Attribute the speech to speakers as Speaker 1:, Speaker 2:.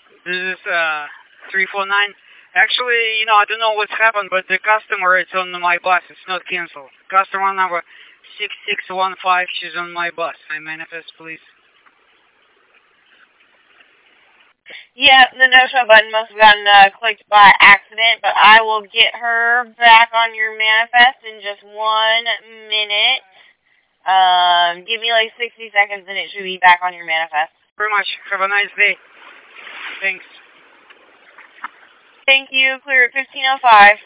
Speaker 1: This is 349. Actually, I don't know what's happened, but the customer is on my bus. It's not canceled. Customer number 6615, she's on my bus. I manifest, please.
Speaker 2: Yeah, the no-show button must have gotten clicked by accident, but I will get her back on your manifest in just 1 minute. Give me like 60 seconds and it should be back on your manifest.
Speaker 1: Very much. Have a nice day. Thanks.
Speaker 2: Thank you. Clear at 15:05.